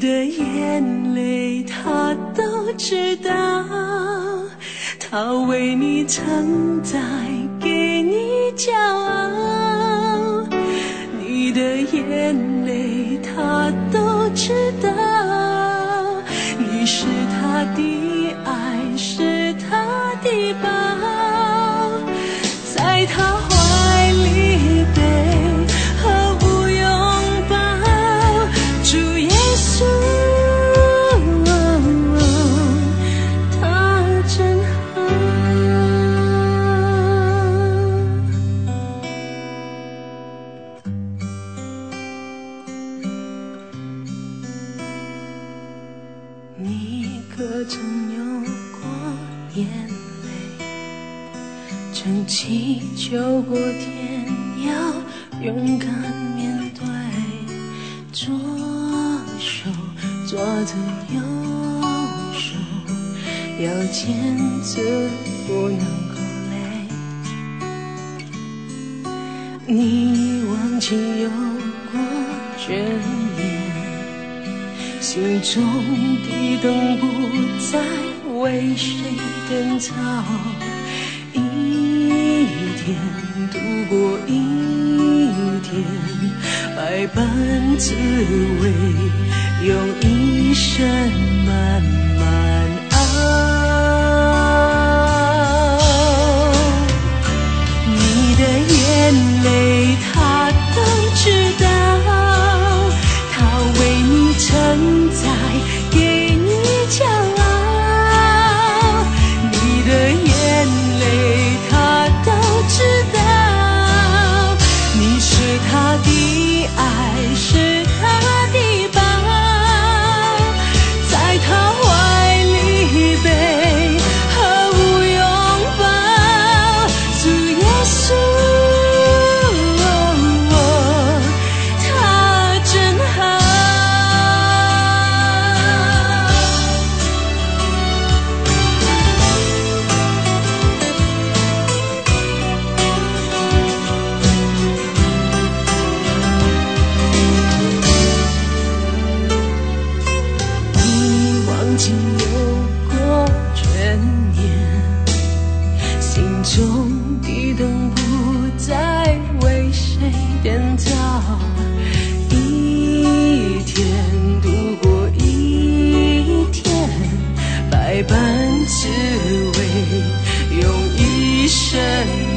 的眼泪他都知道，他为你承载，给你骄傲。你的眼泪他都知道，你是他的爱，是他的宝，在他怀里背和无拥抱。主耶稣，他真好。你可曾有过眼泪，曾祈求过天要勇敢面对，左手抓着右手，要坚持不能够累。你忘记有过眷恋，心中的灯不再为谁点着，一天度过一天，百般滋味，用一生慢慢熬。你的眼泪他都知道，他为你承载，给你骄傲。你的眼泪他都知道，你是他的爱，是他的宝，在他怀里背和无拥抱。主耶稣，他真好。你忘记有过眷恋，心中的灯不再为谁点着，一天度过一天，百般滋味，用一生